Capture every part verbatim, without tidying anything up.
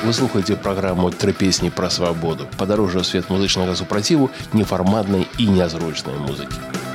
Вы слухаеце праграму «Тры песні пра свабоду». Падарожжа ў свет музычнага супраціву нефарматнай і нязручнай музыкі.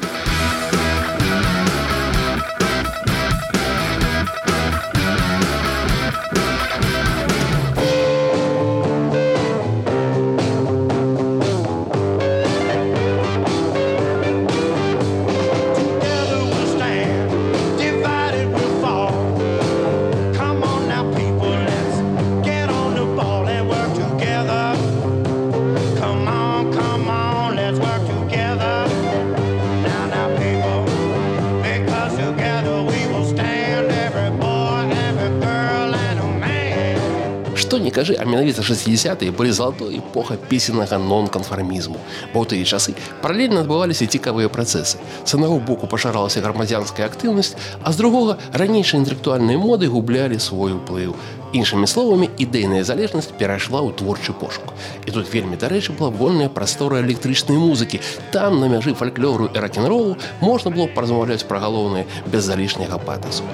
Што не кажы, а менавіта шэсцідзесятыя былі залатой эпоха песеннага нон-канфармізму, бо ў тыя часы паралельна адбываліся цікавыя працэсы. З аднаго боку пашыралася грамадзянская актыўнасць, а з другога ранейшыя інтэлектуальныя моды гублялі свой уплыў. Іншымі словамі, ідэйная залежнасць перайшла ў творчы пошук. І тут вельмі дарэчы была вольная прастора электрычнай музыкі. Там, на мяжы фальклору і рок-н-ролу, можна было паразмаўляць пра галоўнае без залішняга патасу.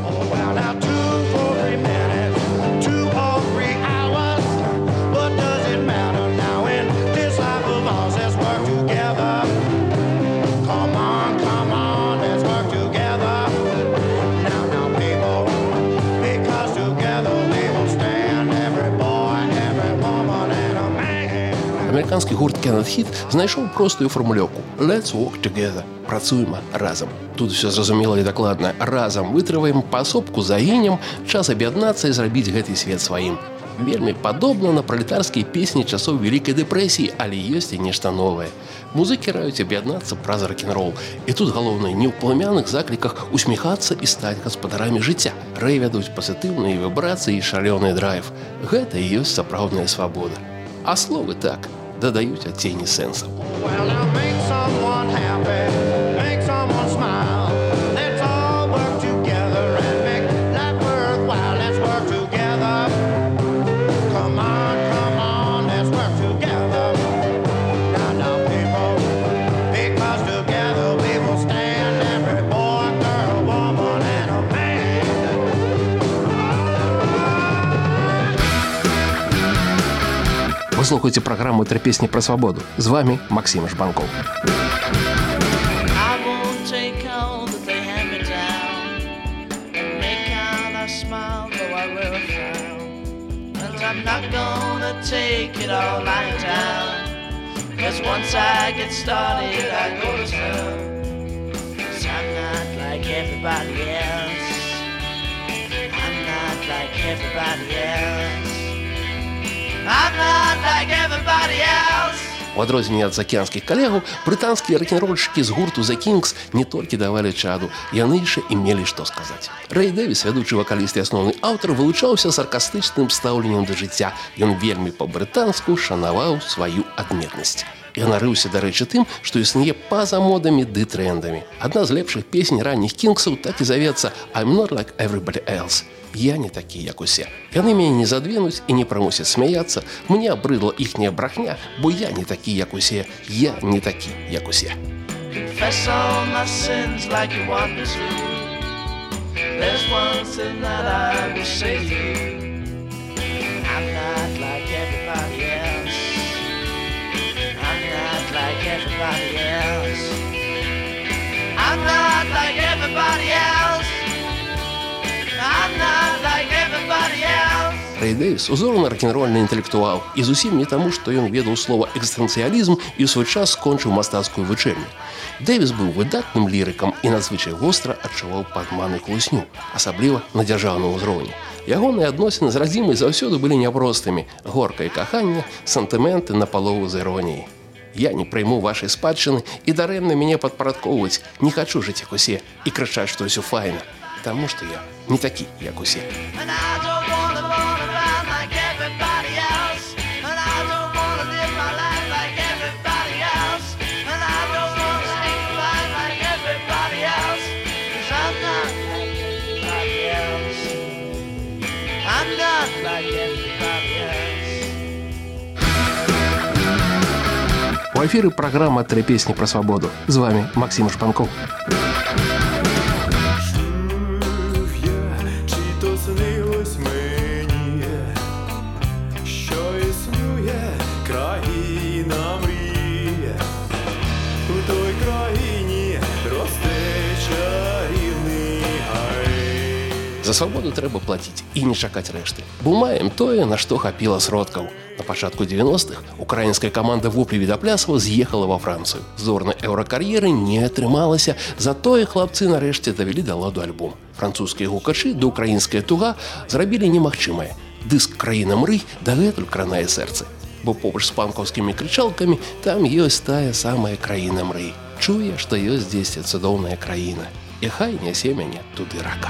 Амерыканскі гурт Kenneth Heat знайшоў простую фармулёўку «Let's work together» – «Працуем разам». Тут все зразумела і дакладна. Разам вытрываем, паасобку загінем, час аб'яднацца і зрабіць гэты свет сваім. Вельмі падобна на пралетарскія песні часоў Вялікай дэпрэсіі, але ёсць і нешта новае. Музыкі раюць аб'яднацца праз рок-н-рол. І тут галоўнае не ў пламяных закліках усміхацца і стаць гаспадарамі жыцця. Рэй вядуць пазітыўныя вібрацыі і шалёны драйв. Гэта і ёсць сапраўдная свабода. А словы так дадаюць адцені сэнсу. Вы слухаеце праграму «Тры песні пра свабоду». З вами Максим Жбанков. У адрозненне ад заакеанскіх калегаў, брытанскія рок-н-рольшчыкі з гурту The Kings не толькі давалі чаду, яны яшчэ і мелі што сказаць. Рэй Дэвіс, вядучы вакаліст і асноўны аўтар, вылучаўся саркастычным стаўленнем да жыцця. Ён вельмі па-брытанску шанаваў сваю адметнасць. Ганарыўся, дарэчы, тым, што існуе па-за модамі ды трэндамі. Адна з лепшых песень ранніх кінгсаў так і завецца «I'm not like everybody else». Я не такі, як усе. Яны мяне не задвинуць і не прымусяць смяяцца. Мне абрыдла іхняя брахня, бо я не такі, як усе. Я не такі, як усе. Confess all my sins like you want me to. There's one thing that I will say to you. I'm not like everybody else. I'm not like everybody else. I'm not like everybody else. Рэй Дэвіс – узорны рок-н-рольны інтэлектуал, і зусім не таму, што ён ведаў слова экзістэнцыялізм і ў свой час скончыў мастацкую вучэльню. Дэвіс быў выдатным лірыкам і надзвычай востра адчуваў падман і хлусню, асабліва на дзяржаўным узроўні. Ягоныя адносіны з радзімай заўсёды былі няпростымі. Горкае каханне, сантыменты напалову з іроніяй. Я не прыйму вашай спадчыны і дарэмна мяне падпарадкоўваць. Не хачу жыць як усе і крычаць, што ўсё файна. Таму што я не такі, як усе. У эфіры праграма «Тры песні пра свабоду». З вами Максим Жбанков. той країні росте чарівний гай. За свабоду трэба плаціць і не чакаць рэшты. Бо маем тое, на што хапіла сродкаў. На пачатку девяностых украінская каманда воплі відаплясова з'ехала ва Францыю. Зорнай еўракар'еры не атрымалася, затое хлапцы нарэшце давялі да ладу альбом. Французскія гукачы да украінская туга зрабілі немагчымае. Дыск «Краіна мрый» дагэтуль кранае сэрцы. Бо побач з панкаўскімі крычалкамі там ёсць тая самая краіна мрый. Чуе, што ёсць дзесьці цудоўная краіна. І хай нясе мяне туды рака.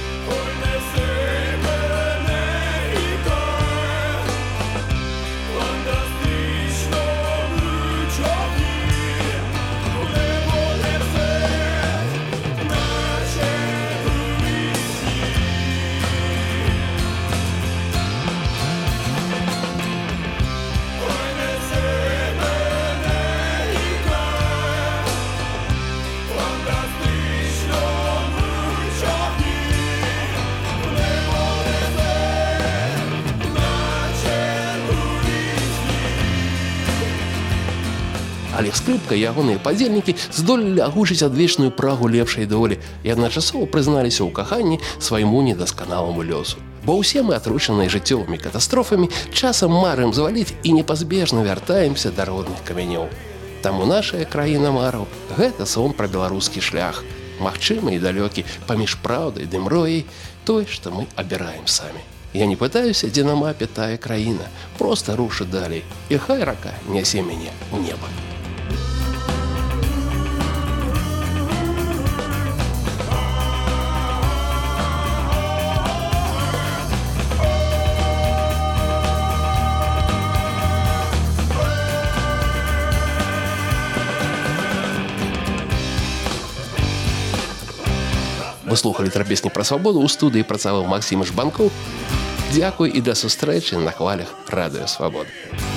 Олег Скрипка і ягоныя падзельнікі здолелі агучыць адвечную прагу лепшай долі і адначасова прызналіся ў каханні свайму недасканаламу лёсу. Бо ўсе мы атручаныя жыццёвымі катастрофамі часам марым зваліць і непазбежна вяртаемся да родных камянёў. Таму нашая краіна мараў – гэта сон пра беларускі шлях, магчымы і далёкі паміж праўдай ды мрояй той, што мы абіраем самі. Я не пытаюся, дзе на мапе тая краіна, проста рушу далей, і хай рака нясе мяне ў неба. Вы слухали трапесні пра свабоду, у студыі працаваў Максім Жбанкоў. Дзякуй і да сустрэчы на хвалях радыё Свабода.